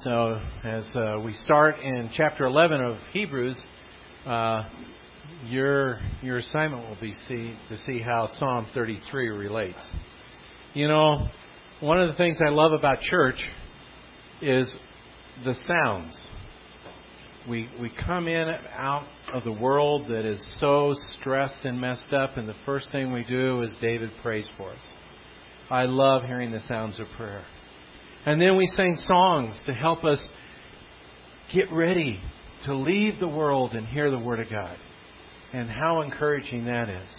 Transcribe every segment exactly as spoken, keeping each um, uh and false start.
So as uh, we start in chapter eleven of Hebrews, uh, your your assignment will be see, to see how Psalm thirty-three relates. You know, one of the things I love about church is the sounds. We we come in out of the world that is so stressed and messed up, and the first thing we do is David prays for us. I love hearing the sounds of prayer. And then we sing songs to help us get ready to leave the world and hear the Word of God. And how encouraging that is.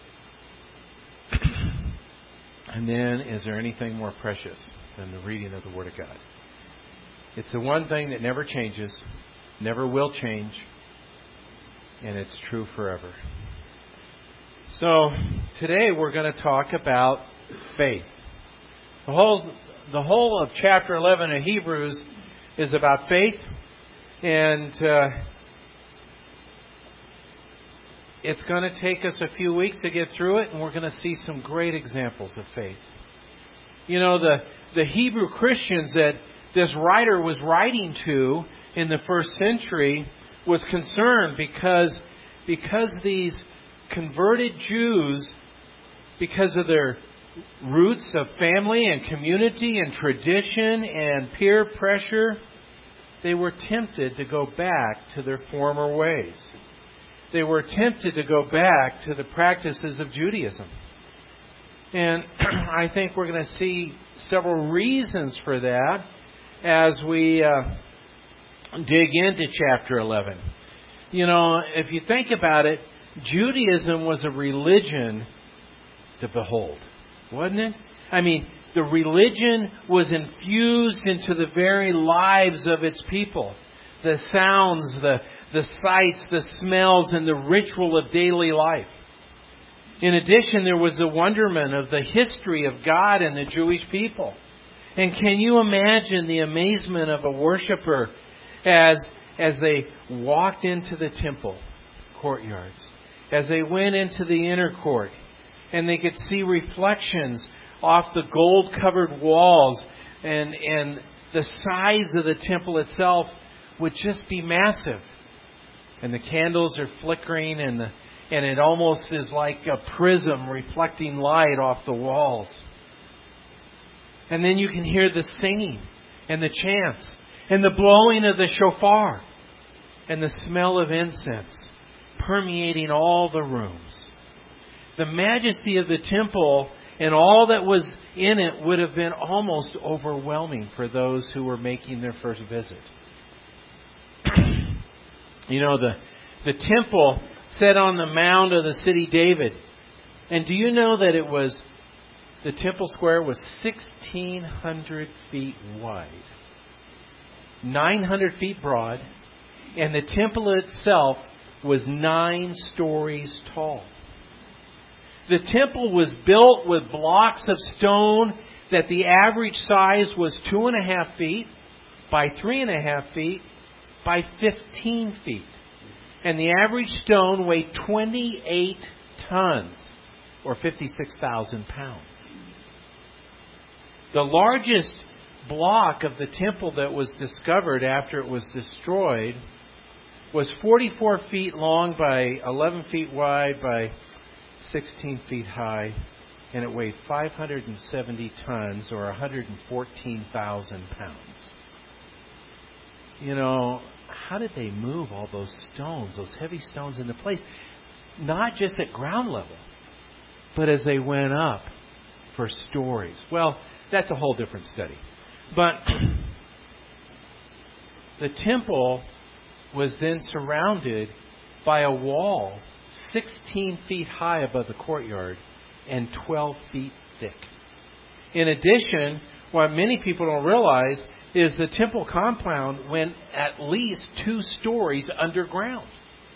And then, is there anything more precious than the reading of the Word of God? It's the one thing that never changes, never will change, and it's true forever. So, today we're going to talk about faith. The whole, the whole of chapter eleven of Hebrews is about faith, and uh, it's going to take us a few weeks to get through it, and we're going to see some great examples of faith. You know, the, the Hebrew Christians that this writer was writing to in the first century was concerned because, because these converted Jews, because of their roots of family and community and tradition and peer pressure, they were tempted to go back to their former ways. They were tempted to go back to the practices of Judaism. And I think we're going to see several reasons for that as we uh, dig into chapter eleven. You know, if you think about it, Judaism was a religion to behold, wasn't it? I mean, the religion was infused into the very lives of its people. The sounds, the, the sights, the smells, and the ritual of daily life. In addition, there was the wonderment of the history of God and the Jewish people. And can you imagine the amazement of a worshiper as, as they walked into the temple courtyards, as they went into the inner court, and they could see reflections off the gold-covered walls, and, and the size of the temple itself would just be massive. And the candles are flickering, and the, and it almost is like a prism reflecting light off the walls. And then you can hear the singing and the chants and the blowing of the shofar and the smell of incense permeating all the rooms. The majesty of the temple and all that was in it would have been almost overwhelming for those who were making their first visit. You know, the, the temple sat on the mound of the city David. And do you know that it was, the temple square was sixteen hundred feet wide, nine hundred feet broad, and the temple itself was nine stories tall. The temple was built with blocks of stone that the average size was two and a half feet by three and a half feet by fifteen feet. And the average stone weighed twenty-eight tons or fifty-six thousand pounds. The largest block of the temple that was discovered after it was destroyed was forty-four feet long by eleven feet wide by sixteen feet high, and it weighed five hundred seventy tons or one hundred fourteen thousand pounds. You know, how did they move all those stones, those heavy stones into place? Not just at ground level, but as they went up for stories. Well, that's a whole different study. But the temple was then surrounded by a wall sixteen feet high above the courtyard and twelve feet thick. In addition, what many people don't realize is the temple compound went at least two stories underground.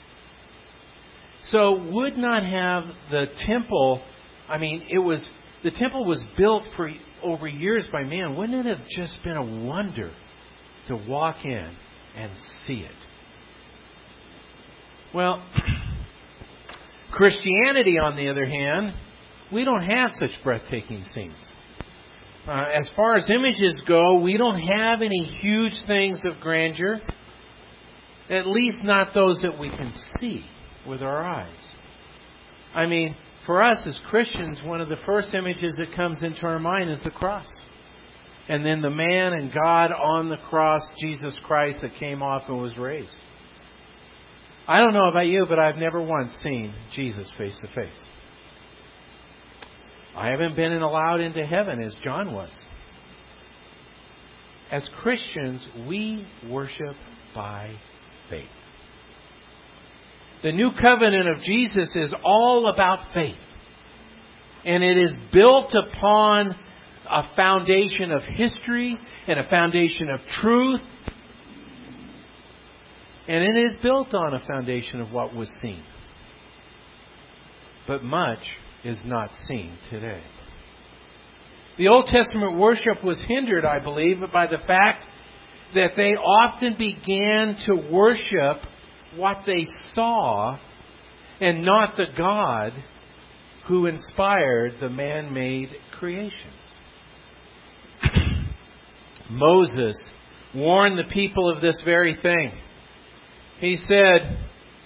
So would not have the temple, I mean, it was, the temple was built for over years by man. Wouldn't it have just been a wonder to walk in and see it? Well, Christianity, on the other hand, we don't have such breathtaking scenes. Uh, as far as images go, we don't have any huge things of grandeur. At least not those that we can see with our eyes. I mean, for us as Christians, one of the first images that comes into our mind is the cross. And then the man and God on the cross, Jesus Christ, that came off and was raised. I don't know about you, but I've never once seen Jesus face to face. I haven't been allowed into heaven as John was. As Christians, we worship by faith. The new covenant of Jesus is all about faith. And it is built upon a foundation of history and a foundation of truth. And it is built on a foundation of what was seen. But much is not seen today. The Old Testament worship was hindered, I believe, by the fact that they often began to worship what they saw and not the God who inspired the man-made creations. Moses warned the people of this very thing. He said,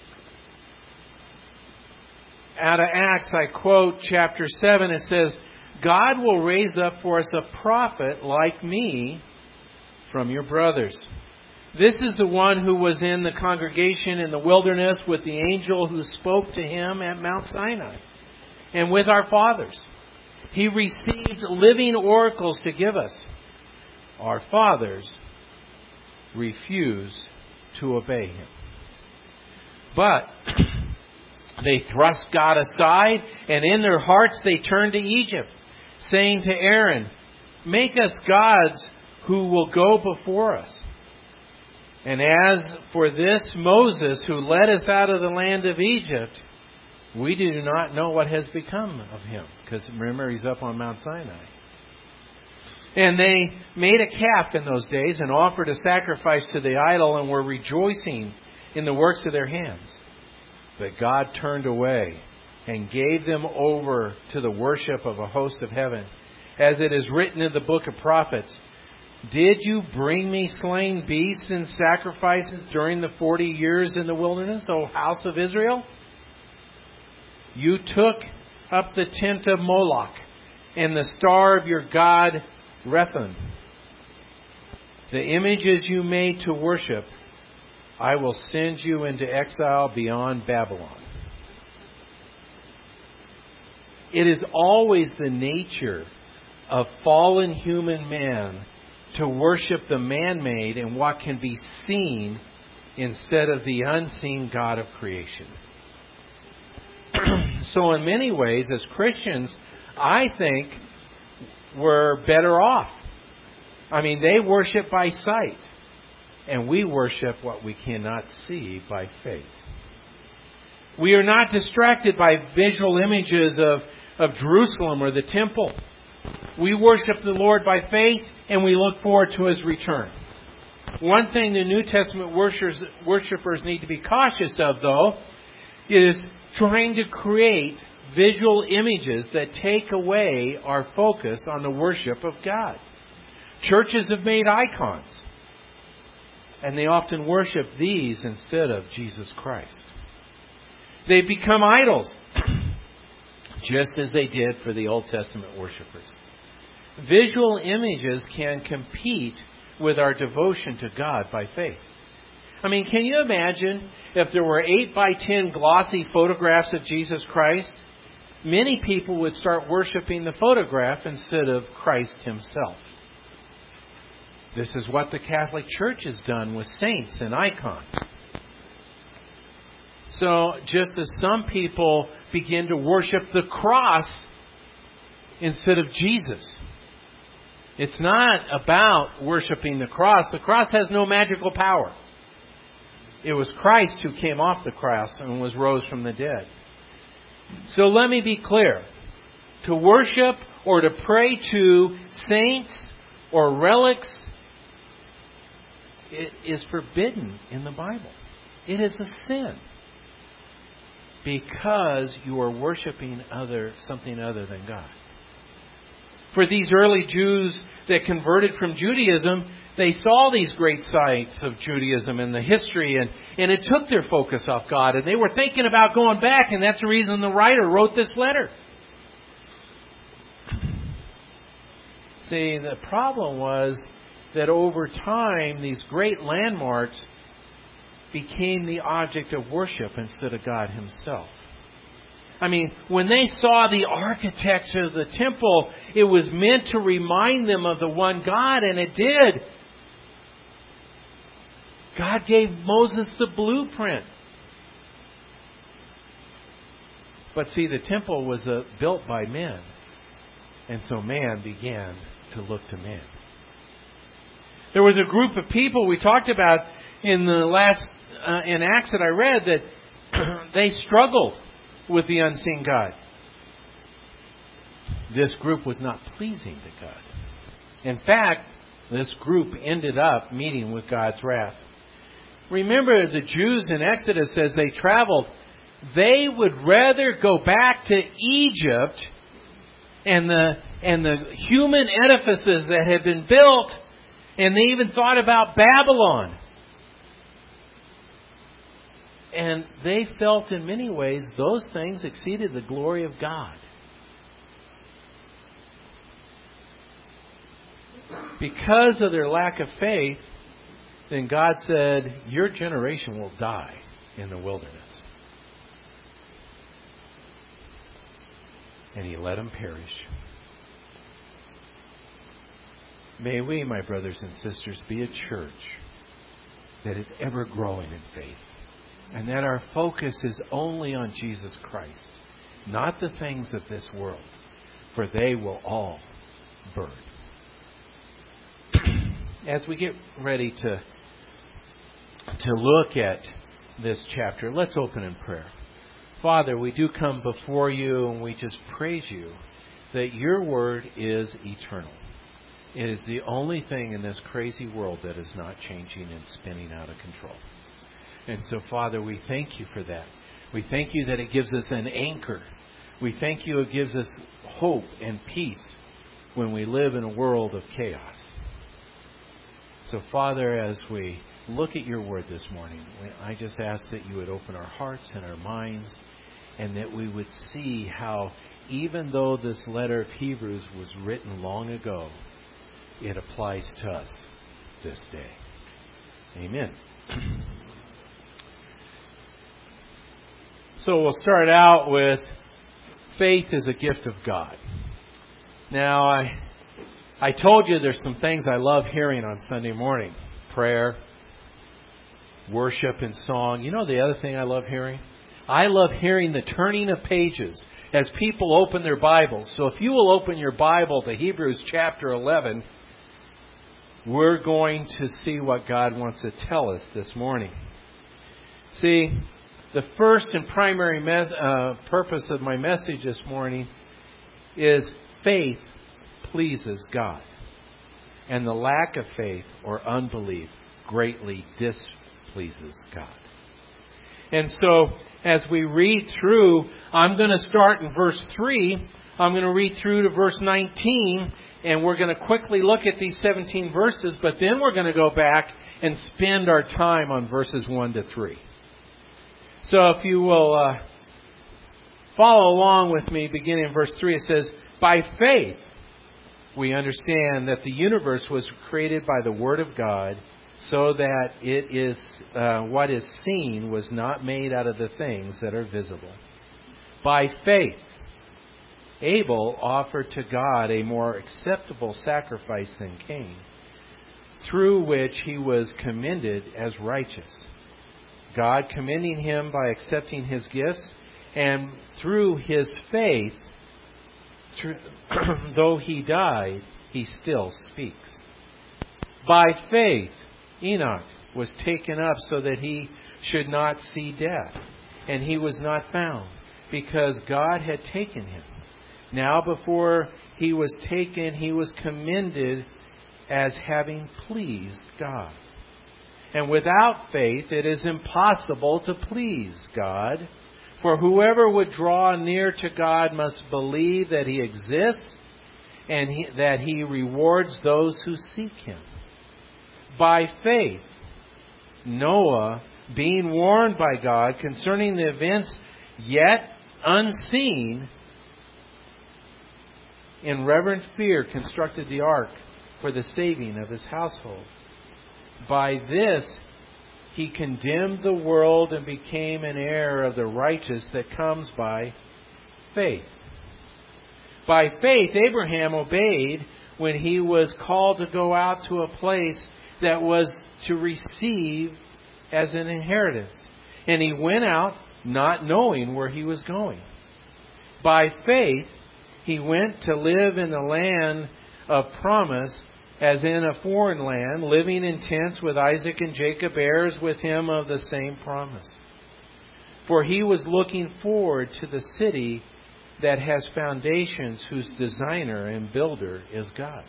out of Acts, I quote chapter seven, it says, God will raise up for us a prophet like me from your brothers. This is the one who was in the congregation in the wilderness with the angel who spoke to him at Mount Sinai and with our fathers. He received living oracles to give us. Our fathers refused to obey him. But they thrust God aside, and in their hearts they turned to Egypt, saying to Aaron, make us gods who will go before us. And as for this Moses who led us out of the land of Egypt, we do not know what has become of him. Because remember, he's up on Mount Sinai. And they made a calf in those days and offered a sacrifice to the idol and were rejoicing in the works of their hands. But God turned away and gave them over to the worship of a host of heaven. As it is written in the book of prophets, did you bring me slain beasts and sacrifices during the forty years in the wilderness, O house of Israel? You took up the tent of Moloch and the star of your god Rephan. The images you made to worship, I will send you into exile beyond Babylon. It is always the nature of fallen human man to worship the man-made and what can be seen instead of the unseen God of creation. So in many ways, as Christians, I think we're better off. I mean, they worship by sight, and we worship what we cannot see by faith. We are not distracted by visual images of, of Jerusalem or the temple. We worship the Lord by faith, and we look forward to His return. One thing the New Testament worshipers, worshipers need to be cautious of, though, is trying to create visual images that take away our focus on the worship of God. Churches have made icons, and they often worship these instead of Jesus Christ. They become idols, just as they did for the Old Testament worshipers. Visual images can compete with our devotion to God by faith. I mean, can you imagine if there were eight by ten glossy photographs of Jesus Christ? Many people would start worshiping the photograph instead of Christ Himself. This is what the Catholic Church has done with saints and icons. So, just as some people begin to worship the cross instead of Jesus. It's not about worshiping the cross. The cross has no magical power. It was Christ who came off the cross and was rose from the dead. So let me be clear. To worship or to pray to saints or relics, it is forbidden in the Bible. It is a sin. Because you are worshiping other something other than God. For these early Jews that converted from Judaism, they saw these great sites of Judaism and the history, and, and it took their focus off God. And they were thinking about going back, and that's the reason the writer wrote this letter. See, the problem was that over time, these great landmarks became the object of worship instead of God Himself. I mean, when they saw the architecture of the temple, it was meant to remind them of the one God, and it did. God gave Moses the blueprint. But see, the temple was uh, built by men, and so man began to look to man. There was a group of people we talked about in the last uh, in Acts that I read that they struggled with the unseen God. This group was not pleasing to God. In fact, this group ended up meeting with God's wrath. Remember, the Jews in Exodus, as they traveled, they would rather go back to Egypt and the and the human edifices that had been built, and they even thought about Babylon. And they felt in many ways those things exceeded the glory of God. Because of their lack of faith, then God said, your generation will die in the wilderness. And He let them perish. May we, my brothers and sisters, be a church that is ever growing in faith. And that our focus is only on Jesus Christ, not the things of this world, for they will all burn. As we get ready to, to look at this chapter, let's open in prayer. Father, we do come before You and we just praise You that Your word is eternal. It is the only thing in this crazy world that is not changing and spinning out of control. And so, Father, we thank You for that. We thank You that it gives us an anchor. We thank You it gives us hope and peace when we live in a world of chaos. So, Father, as we look at Your word this morning, I just ask that You would open our hearts and our minds, and that we would see how, even though this letter of Hebrews was written long ago, it applies to us this day. Amen. So we'll start out with faith is a gift of God. Now, I I told you there's some things I love hearing on Sunday morning. Prayer, worship, and song. You know the other thing I love hearing? I love hearing the turning of pages as people open their Bibles. So if you will open your Bible to Hebrews chapter eleven, we're going to see what God wants to tell us this morning. See, the first and primary mes- uh, purpose of my message this morning is faith pleases God. And the lack of faith or unbelief greatly displeases God. And so, as we read through, I'm going to start in verse three. I'm going to read through to verse nineteen. And we're going to quickly look at these seventeen verses. But then we're going to go back and spend our time on verses one to three. So if you will uh, follow along with me, beginning in verse three, it says, by faith we understand that the universe was created by the Word of God, so that it is uh, what is seen was not made out of the things that are visible. By faith, Abel offered to God a more acceptable sacrifice than Cain, through which he was commended as righteous, God commending him by accepting his gifts, and through his faith, through, though he died, he still speaks. By faith, Enoch was taken up so that he should not see death, and he was not found, because God had taken him. Now before he was taken, he was commended as having pleased God. And without faith, it is impossible to please God. For whoever would draw near to God must believe that He exists and he, that He rewards those who seek Him. By faith, Noah, being warned by God concerning the events yet unseen, in reverent fear constructed the ark for the saving of his household. By this he condemned the world and became an heir of the righteousness that comes by faith. By faith, Abraham obeyed when he was called to go out to a place that was to receive as an inheritance. And he went out not knowing where he was going. By faith, he went to live in the land of promise, as in a foreign land, living in tents with Isaac and Jacob, heirs with him of the same promise. For he was looking forward to the city that has foundations, whose designer and builder is God.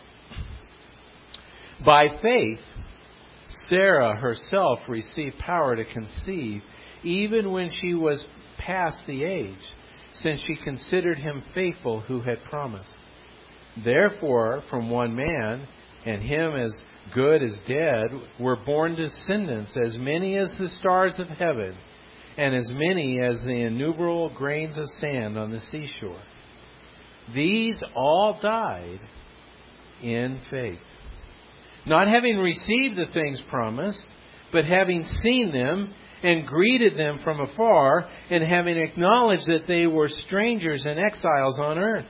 By faith, Sarah herself received power to conceive, even when she was past the age, since she considered him faithful who had promised. Therefore, from one man, and him as good as dead, were born descendants, as many as the stars of heaven, and as many as the innumerable grains of sand on the seashore. These all died in faith, not having received the things promised, but having seen them and greeted them from afar, and having acknowledged that they were strangers and exiles on earth.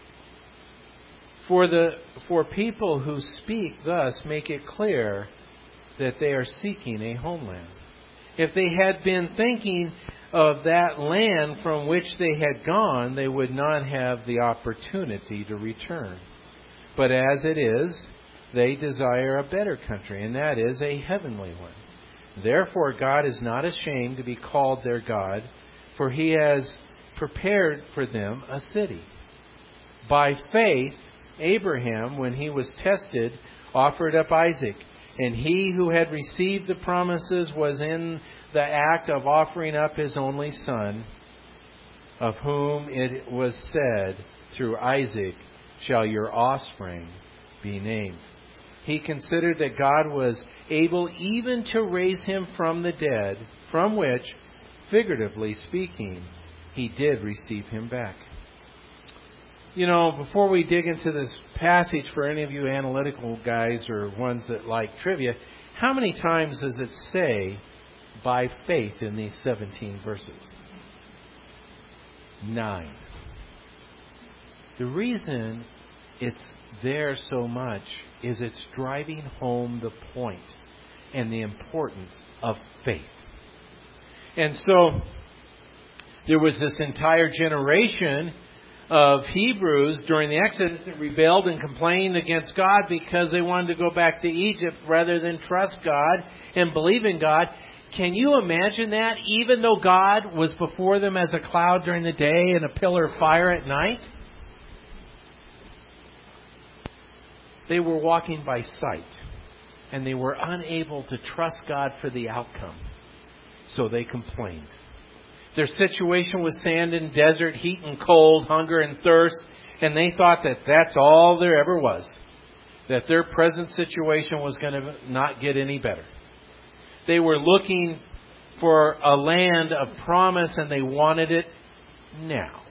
For the for people who speak thus make it clear that they are seeking a homeland. If they had been thinking of that land from which they had gone, they would not have the opportunity to return. But as it is, they desire a better country, and that is a heavenly one. Therefore God is not ashamed to be called their God, for He has prepared for them a city. By faith, Abraham, when he was tested, offered up Isaac. And he who had received the promises was in the act of offering up his only son, of whom it was said, through Isaac shall your offspring be named. He considered that God was able even to raise him from the dead, from which, figuratively speaking, he did receive him back. You know, before we dig into this passage, for any of you analytical guys or ones that like trivia, how many times does it say by faith in these seventeen verses? Nine. The reason it's there so much is it's driving home the point and the importance of faith. And so there was this entire generation of Hebrews during the Exodus that rebelled and complained against God because they wanted to go back to Egypt rather than trust God and believe in God. Can you imagine that? Even though God was before them as a cloud during the day and a pillar of fire at night, they were walking by sight, and they were unable to trust God for the outcome. So they complained. Their situation was sand and desert, heat and cold, hunger and thirst, and they thought that that's all there ever was. That their present situation was going to not get any better. They were looking for a land of promise, and they wanted it now.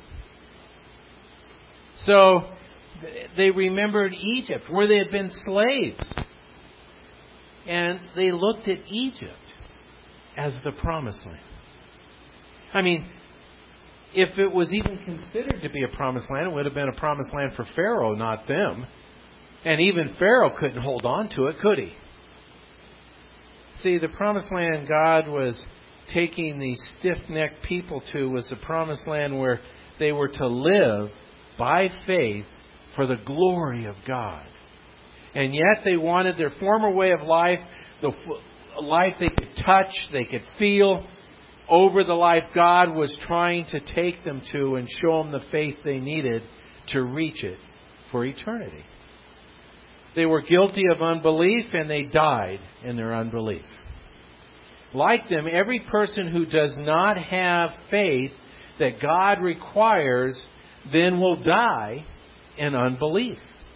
So they remembered Egypt, where they had been slaves. And they looked at Egypt as the promised land. I mean, if it was even considered to be a promised land, it would have been a promised land for Pharaoh, not them. And even Pharaoh couldn't hold on to it, could he? See, the promised land God was taking these stiff-necked people to was the promised land where they were to live by faith for the glory of God. And yet they wanted their former way of life, the life they could touch, they could feel, over the life God was trying to take them to and show them the faith they needed to reach it for eternity. They were guilty of unbelief, and they died in their unbelief. Like them, every person who does not have faith that God requires then will die in unbelief.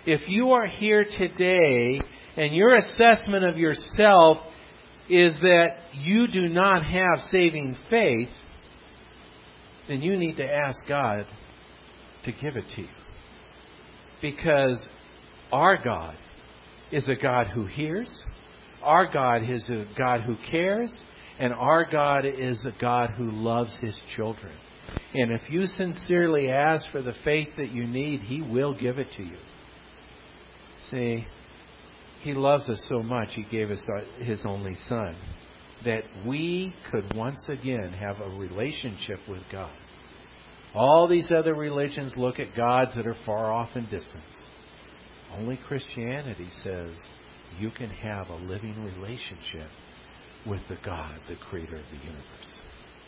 If you are here today and your assessment of yourself is that you do not have saving faith, then you need to ask God to give it to you. Because our God is a God who hears, our God is a God who cares, and our God is a God who loves His children. And if you sincerely ask for the faith that you need, He will give it to you. See, He loves us so much, He gave us His only Son, that we could once again have a relationship with God. All these other religions look at gods that are far off in distance. Only Christianity says you can have a living relationship with the God, the Creator of the universe.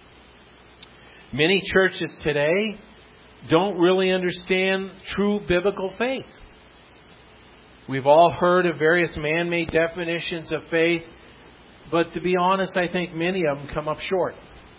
Many churches today don't really understand true biblical faith. We've all heard of various man-made definitions of faith, but to be honest, I think many of them come up short.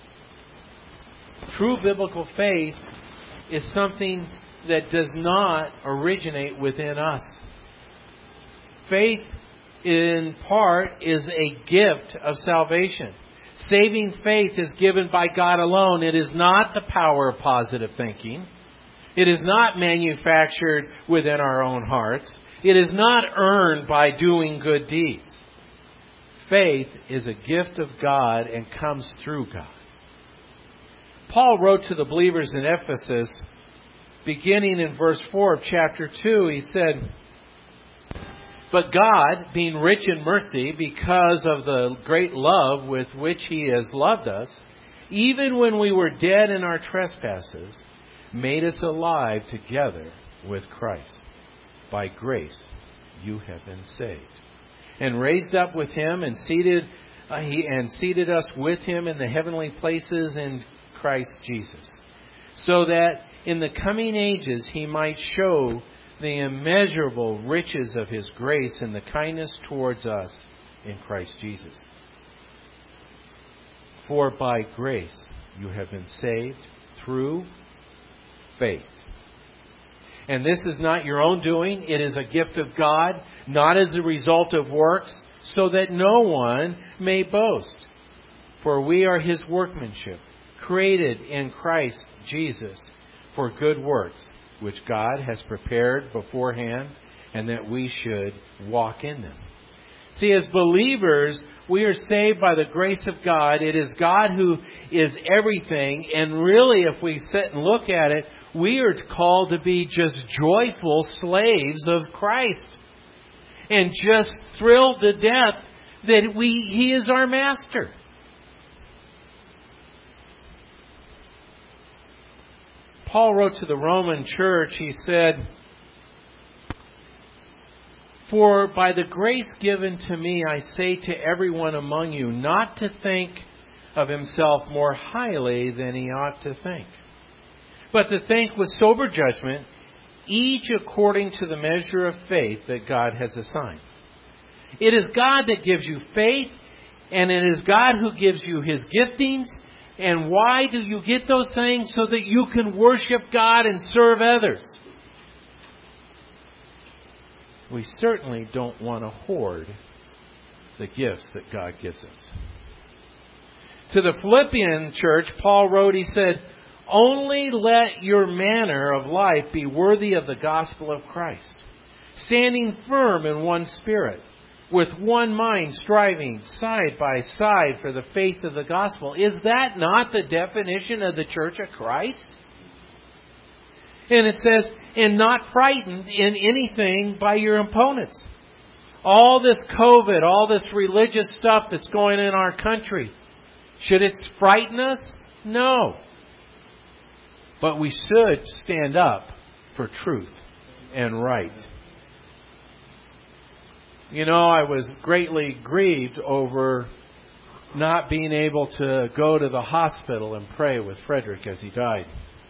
True biblical faith is something that does not originate within us. Faith, in part, is a gift of salvation. Saving faith is given by God alone. It is not the power of positive thinking. It is not manufactured within our own hearts. It is not earned by doing good deeds. Faith is a gift of God and comes through God. Paul wrote to the believers in Ephesus, beginning in verse four of chapter two, he said, "But God, being rich in mercy, because of the great love with which He has loved us, even when we were dead in our trespasses, made us alive together with Christ. By grace you have been saved. And raised up with Him and seated uh, He and seated us with Him in the heavenly places in Christ Jesus, so that in the coming ages He might show the immeasurable riches of His grace and the kindness towards us in Christ Jesus. For by grace you have been saved through faith. And this is not your own doing. It is a gift of God, not as a result of works, so that no one may boast. For we are His workmanship, created in Christ Jesus for good works, which God has prepared beforehand, and that we should walk in them." See, as believers, we are saved by the grace of God. It is God who is everything. And really, if we sit and look at it, we are called to be just joyful slaves of Christ. And just thrilled to death that we He is our master. Paul wrote to the Roman church, he said, "For by the grace given to me, I say to everyone among you, not to think of himself more highly than he ought to think, but to think with sober judgment, each according to the measure of faith that God has assigned." It is God that gives you faith, and it is God who gives you His giftings. And why do you get those things? So that you can worship God and serve others. We certainly don't want to hoard the gifts that God gives us. To the Philippian church, Paul wrote, he said, "Only let your manner of life be worthy of the gospel of Christ, standing firm in one spirit, with one mind, striving side by side for the faith of the gospel." Is that not the definition of the Church of Christ? And it says, "And not frightened in anything by your opponents." All this COVID, all this religious stuff that's going in our country, should it frighten us? No. But we should stand up for truth and right. You know, I was greatly grieved over not being able to go to the hospital and pray with Frederick as he died.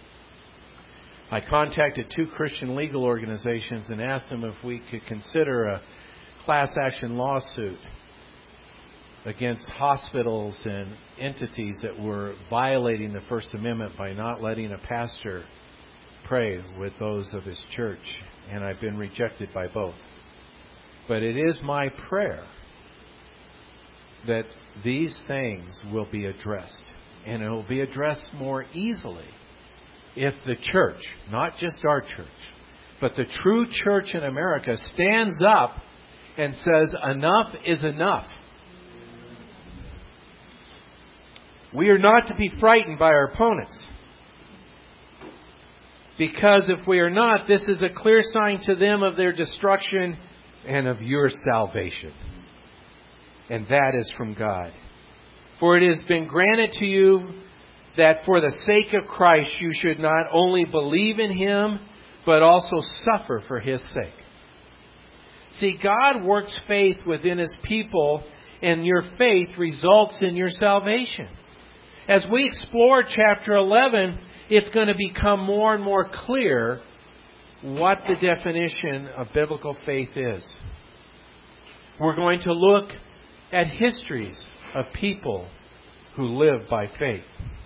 I contacted two Christian legal organizations and asked them if we could consider a class action lawsuit against hospitals and entities that were violating the First Amendment by not letting a pastor pray with those of his church and I've been rejected by both. But it is my prayer that these things will be addressed, and it will be addressed more easily if the church, not just our church, but the true church in America stands up and says, enough is enough. We are not to be frightened by our opponents. Because if we are not, this is a clear sign to them of their destruction and of your salvation. And that is from God. For it has been granted to you that for the sake of Christ you should not only believe in Him, but also suffer for His sake. See, God works faith within His people, and your faith results in your salvation. As we explore chapter eleven, it's going to become more and more clear what the definition of biblical faith is. We're going to look at histories of people who live by faith.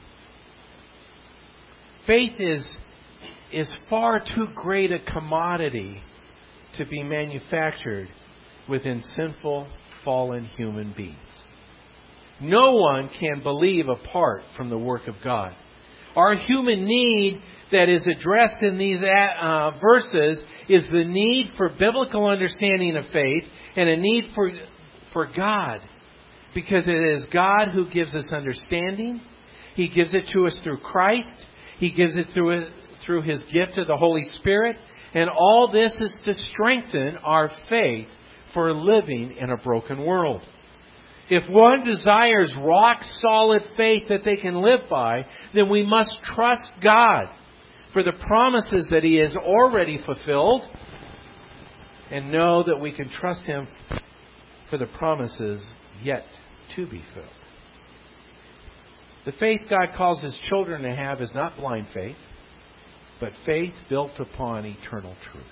Faith is, is far too great a commodity to be manufactured within sinful, fallen human beings. No one can believe apart from the work of God. Our human need that is addressed in these uh, verses is the need for biblical understanding of faith and a need for, for God. Because it is God who gives us understanding. He gives it to us through Christ. He gives it through, through His gift of the Holy Spirit. And all this is to strengthen our faith for living in a broken world. If one desires rock-solid faith that they can live by, then we must trust God for the promises that He has already fulfilled and know that we can trust Him for the promises yet to be filled. The faith God calls His children to have is not blind faith, but faith built upon eternal truth.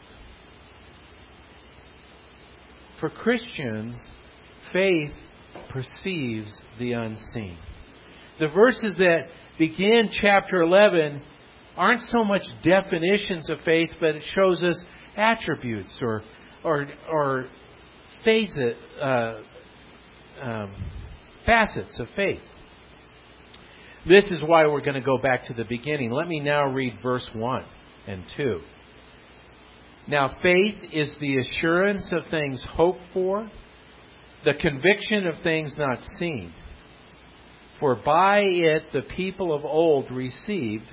For Christians, faith perceives the unseen. The verses that begin chapter eleven aren't so much definitions of faith, but it shows us attributes or or or facet, uh, um, facets of faith. This is why we're going to go back to the beginning. Let me now read verse one and two. Now faith is the assurance of things hoped for, the conviction of things not seen. For by it the people of old received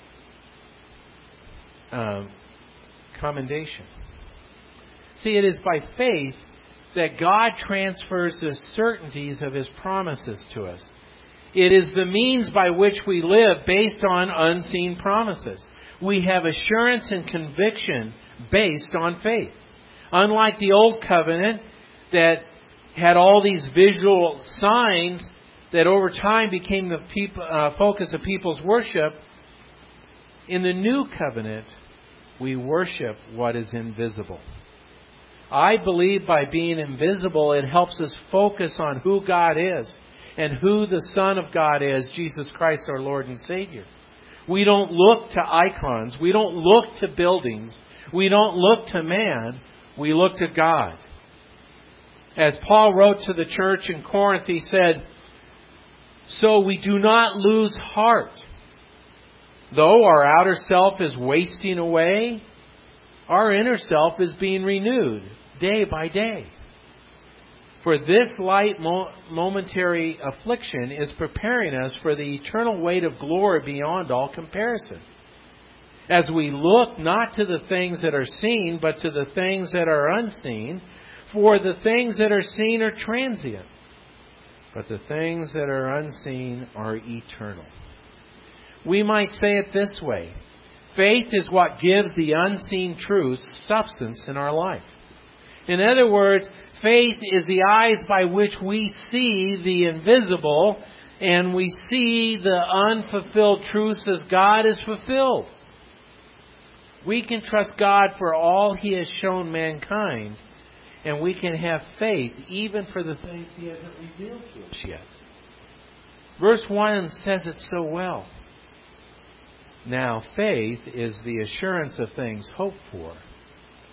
um, commendation. See, it is by faith that God transfers the certainties of His promises to us. It is the means by which we live based on unseen promises. We have assurance and conviction based on faith. Unlike the Old Covenant that had all these visual signs that over time became the people, uh, focus of people's worship, in the New Covenant, we worship what is invisible. I believe by being invisible, it helps us focus on who God is and who the Son of God is, Jesus Christ, our Lord and Savior. We don't look to icons. We don't look to buildings. We don't look to man. We look to God. As Paul wrote to the church in Corinth, he said, "So we do not lose heart. Though our outer self is wasting away, our inner self is being renewed day by day. For this light mo- momentary affliction is preparing us for the eternal weight of glory beyond all comparison. As we look not to the things that are seen, but to the things that are unseen, for the things that are seen are transient, but the things that are unseen are eternal." We might say it this way: faith is what gives the unseen truths substance in our life. In other words, faith is the eyes by which we see the invisible and we see the unfulfilled truths as God is fulfilled. We can trust God for all He has shown mankind, and we can have faith even for the things He hasn't revealed to us yet. Verse one says it so well. Now faith is the assurance of things hoped for,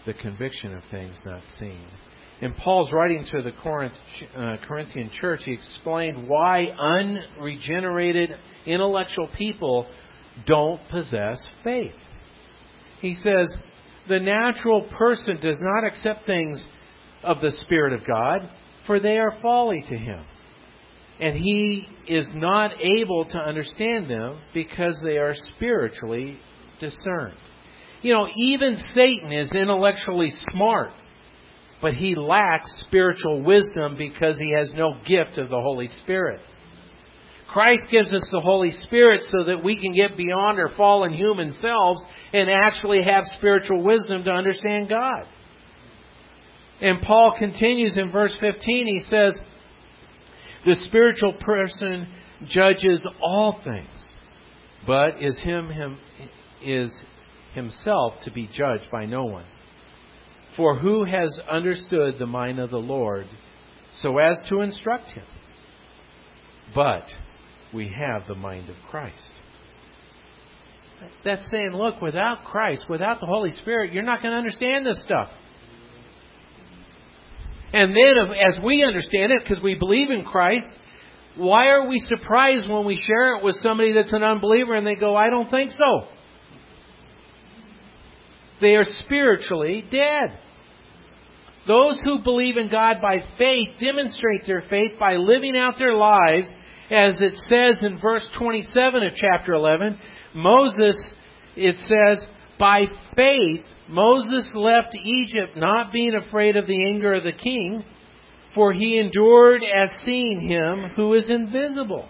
the conviction of things not seen. In Paul's writing to the Corinth, uh, Corinthian church, he explained why unregenerated intellectual people don't possess faith. He says, the natural person does not accept things of the Spirit of God, for they are folly to him. And he is not able to understand them because they are spiritually discerned. You know, even Satan is intellectually smart, but he lacks spiritual wisdom because he has no gift of the Holy Spirit. Christ gives us the Holy Spirit so that we can get beyond our fallen human selves and actually have spiritual wisdom to understand God. And Paul continues in verse fifteen. He says, the spiritual person judges all things, but is him, him is himself to be judged by no one. For who has understood the mind of the Lord so as to instruct him? But we have the mind of Christ. That's saying, look, without Christ, without the Holy Spirit, you're not going to understand this stuff. And then as we understand it, because we believe in Christ, why are we surprised when we share it with somebody that's an unbeliever and they go, I don't think so? They are spiritually dead. Those who believe in God by faith demonstrate their faith by living out their lives, as it says in verse twenty-seven of chapter eleven. Moses, it says, by faith Moses left Egypt, not being afraid of the anger of the king, for he endured as seeing him who is invisible.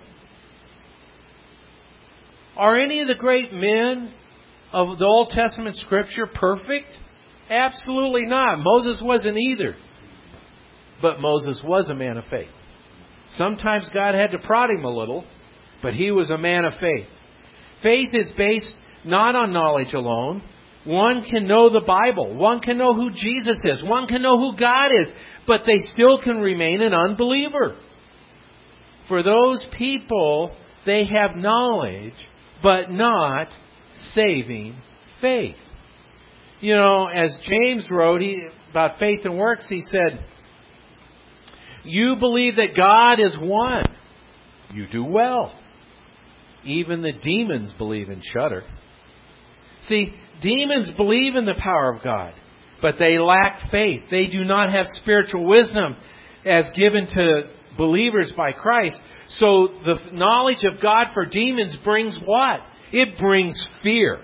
Are any of the great men of the Old Testament Scripture perfect? Absolutely not. Moses wasn't either. But Moses was a man of faith. Sometimes God had to prod him a little, but he was a man of faith. Faith is based not on knowledge alone. One can know the Bible. One can know who Jesus is. One can know who God is. But they still can remain an unbeliever. For those people, they have knowledge, but not saving faith. You know, as James wrote he, about faith and works, he said, you believe that God is one. You do well. Even the demons believe and shudder. See, demons believe in the power of God, but they lack faith. They do not have spiritual wisdom as given to believers by Christ. So the knowledge of God for demons brings what? It brings fear.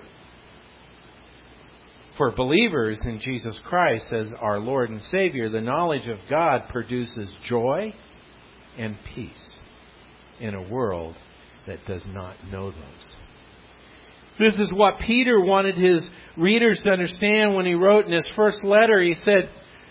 For believers in Jesus Christ as our Lord and Savior, the knowledge of God produces joy and peace in a world that does not know those. This is what Peter wanted his readers to understand when he wrote in his first letter. He said,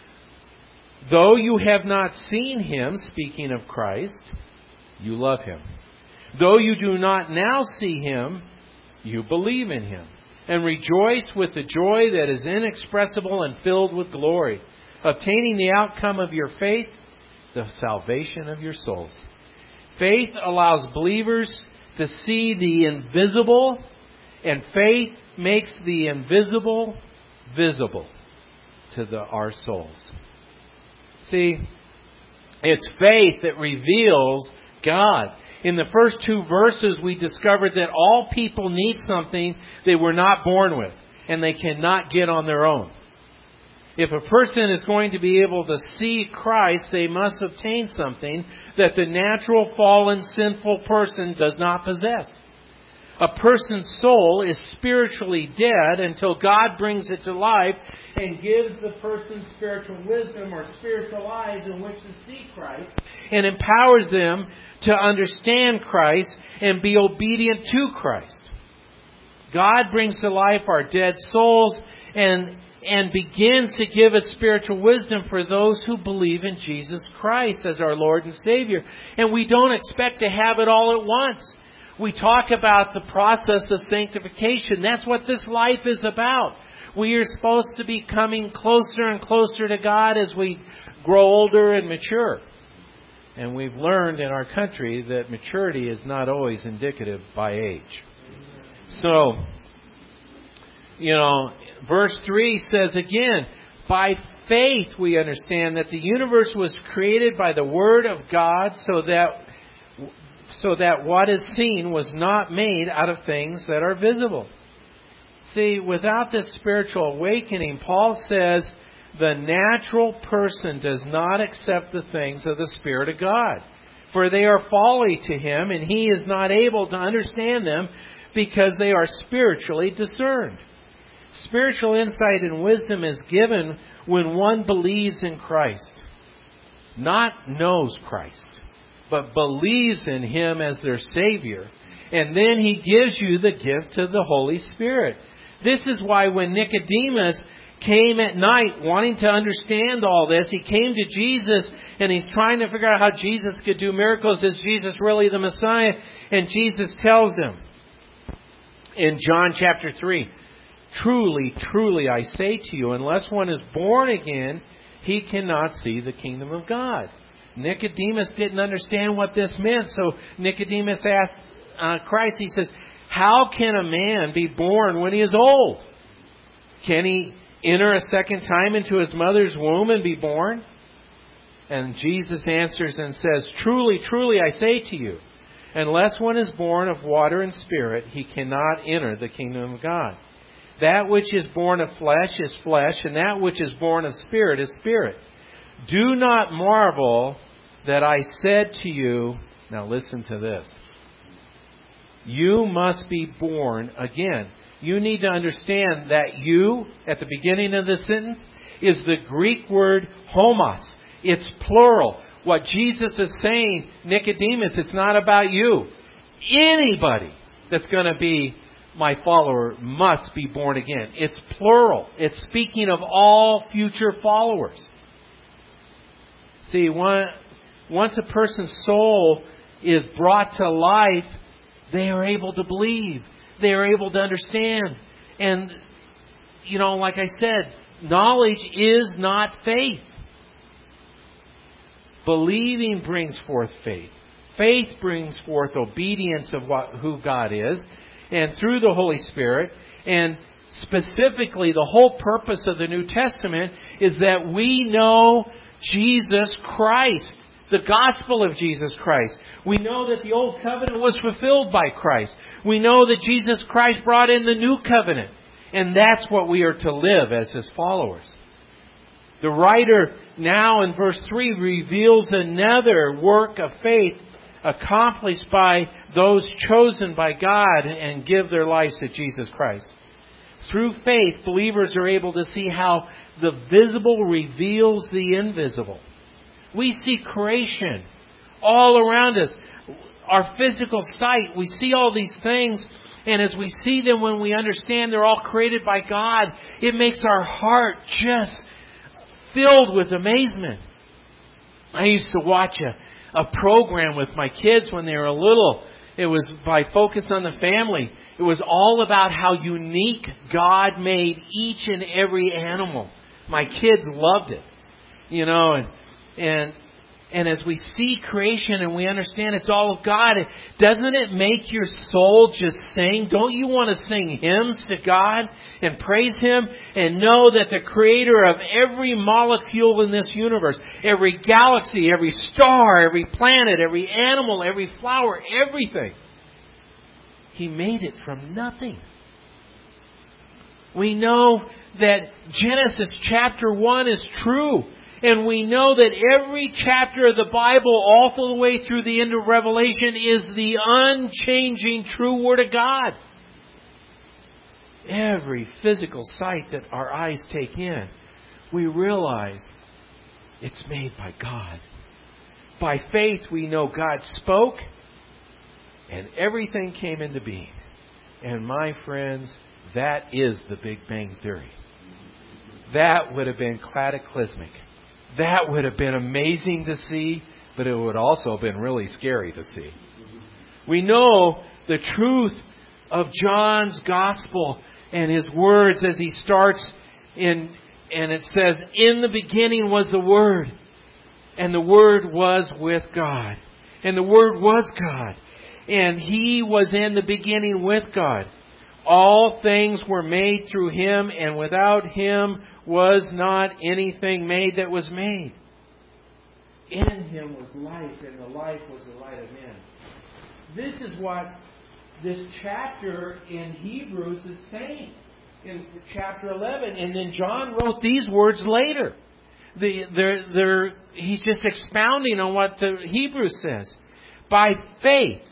though you have not seen him, speaking of Christ, you love him. Though you do not now see him, you believe in him, and rejoice with the joy that is inexpressible and filled with glory, obtaining the outcome of your faith, the salvation of your souls. Faith allows believers to see the invisible, and faith makes the invisible visible to the, our souls. See, it's faith that reveals God. In the first two verses, we discovered that all people need something they were not born with, and they cannot get on their own. If a person is going to be able to see Christ, they must obtain something that the natural, fallen, sinful person does not possess. A person's soul is spiritually dead until God brings it to life and gives the person spiritual wisdom or spiritual eyes in which to see Christ and empowers them to understand Christ and be obedient to Christ. God brings to life our dead souls and and begins to give us spiritual wisdom for those who believe in Jesus Christ as our Lord and Savior. And we don't expect to have it all at once. We talk about the process of sanctification. That's what this life is about. We are supposed to be coming closer and closer to God as we grow older and mature. And we've learned in our country that maturity is not always indicative by age. So, you know, verse three says again, By faith, we understand that the universe was created by the Word of God, so that so that what is seen was not made out of things that are visible. See, without this spiritual awakening, Paul says the natural person does not accept the things of the Spirit of God, for they are folly to him, and he is not able to understand them because they are spiritually discerned. Spiritual insight and wisdom is given when one believes in Christ. Not knows Christ, but believes in Him as their Savior. And then He gives you the gift of the Holy Spirit. This is why when Nicodemus came at night wanting to understand all this, he came to Jesus and he's trying to figure out how Jesus could do miracles. Is Jesus really the Messiah? And Jesus tells him in John chapter three, "Truly, truly, I say to you, unless one is born again, he cannot see the kingdom of God." Nicodemus didn't understand what this meant. So Nicodemus asked uh, Christ, he says, "How can a man be born when he is old? Can he enter a second time into his mother's womb and be born?" And Jesus answers and says, "Truly, truly, I say to you, unless one is born of water and spirit, he cannot enter the kingdom of God. That which is born of flesh is flesh, and that which is born of spirit is spirit. Do not marvel that I said to you," now listen to this, "you must be born again." You need to understand that "you" at the beginning of this sentence is the Greek word homos. It's plural. What Jesus is saying, Nicodemus, it's not about you. Anybody that's going to be my follower must be born again. It's plural. It's speaking of all future followers. See, one, once a person's soul is brought to life, they are able to believe. They are able to understand. And, you know, like I said, knowledge is not faith. Believing brings forth faith. Faith brings forth obedience of what, who God is, and through the Holy Spirit. And specifically, the whole purpose of the New Testament is that we know Jesus Christ, the gospel of Jesus Christ. We know that the old covenant was fulfilled by Christ. We know that Jesus Christ brought in the new covenant. And that's what we are to live as His followers. The writer now in verse three reveals another work of faith accomplished by those chosen by God and give their lives to Jesus Christ. Through faith, believers are able to see how the visible reveals the invisible. We see creation all around us. Our physical sight, we see all these things, and as we see them, when we understand they're all created by God, it makes our heart just filled with amazement. I used to watch a, a program with my kids when they were little. It was by Focus on the Family. It was all about how unique God made each and every animal. My kids loved it. You know, and and and as we see creation and we understand it's all of God, doesn't it make your soul just sing? Don't you want to sing hymns to God and praise Him and know that the Creator of every molecule in this universe, every galaxy, every star, every planet, every animal, every flower, everything, He made it from nothing. We know that Genesis chapter one is true. And we know that every chapter of the Bible, all the way through the end of Revelation, is the unchanging true Word of God. Every physical sight that our eyes take in, we realize it's made by God. By faith, we know God spoke, and everything came into being. And my friends, that is the Big Bang Theory. That would have been cataclysmic. That would have been amazing to see, but it would also have been really scary to see. We know the truth of John's Gospel and his words as he starts in, and it says, "In the beginning was the Word, and the Word was with God, and the Word was God, and He was in the beginning with God." All things were made through Him, and without Him was not anything made that was made. In Him was life, and the life was the light of men. This is what this chapter in Hebrews is saying in chapter eleven. And then John wrote these words later. The, they're, they're, he's just expounding on what the Hebrews says. By faith,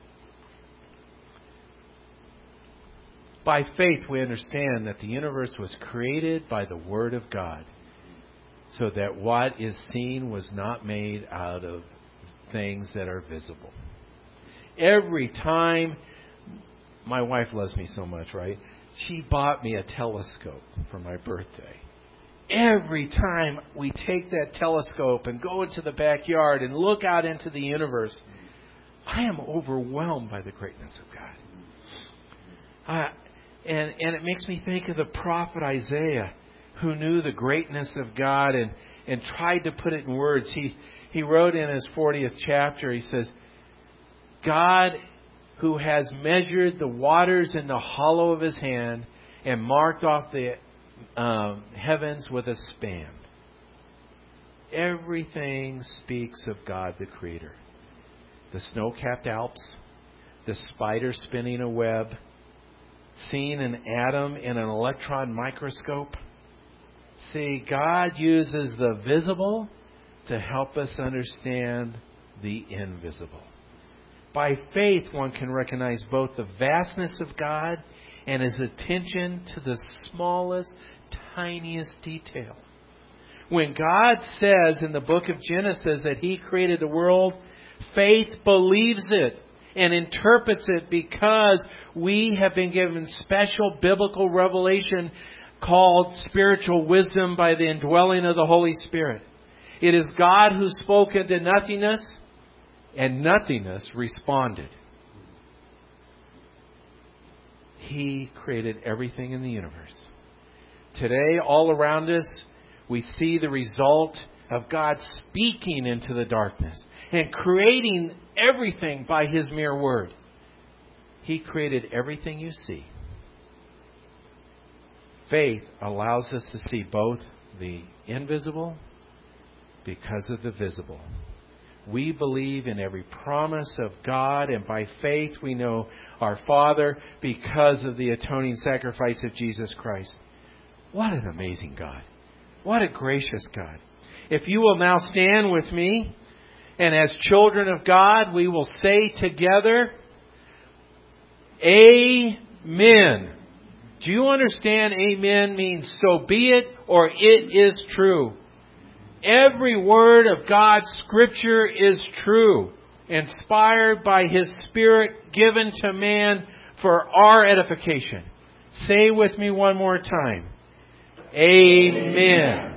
by faith we understand that the universe was created by the Word of God, so that what is seen was not made out of things that are visible. Every time, my wife loves me so much, right? She bought me a telescope for my birthday. Every time we take that telescope and go into the backyard and look out into the universe, I am overwhelmed by the greatness of God. Uh, and, and it makes me think of the prophet Isaiah, who knew the greatness of God and, and tried to put it in words. He, he wrote in his fortieth chapter, he says, God who has measured the waters in the hollow of His hand and marked off the um, heavens with a span. Everything speaks of God the Creator. The snow-capped Alps, the spider spinning a web, seeing an atom in an electron microscope. See, God uses the visible to help us understand the invisible. By faith, one can recognize both the vastness of God and His attention to the smallest, tiniest detail. When God says in the book of Genesis that He created the world, faith believes it and interprets it because we have been given special biblical revelation called spiritual wisdom by the indwelling of the Holy Spirit. It is God who spoke into nothingness, and nothingness responded. He created everything in the universe. Today, all around us, we see the result of God speaking into the darkness and creating everything by His mere word. He created everything you see. Faith allows us to see both the invisible because of the visible. We believe in every promise of God, and by faith we know our Father because of the atoning sacrifice of Jesus Christ. What an amazing God. What a gracious God. If you will now stand with me, and as children of God, we will say together, Amen. Do you understand amen means so be it or it is true? Every word of God's Scripture is true, inspired by His Spirit, given to man for our edification. Say with me one more time. Amen.